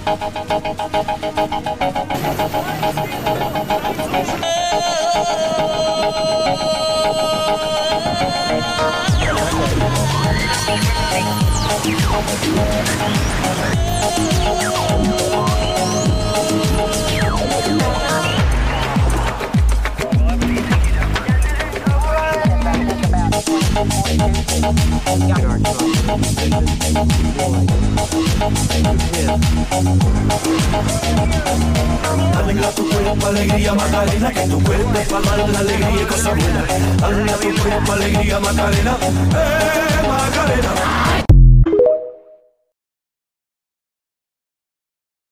Alegra tu cuerpo, alegría, Macarena, que tu cuerpo es para dar la alegría y cosas buenas. Alegra tu cuerpo, alegría, Macarena, Macarena.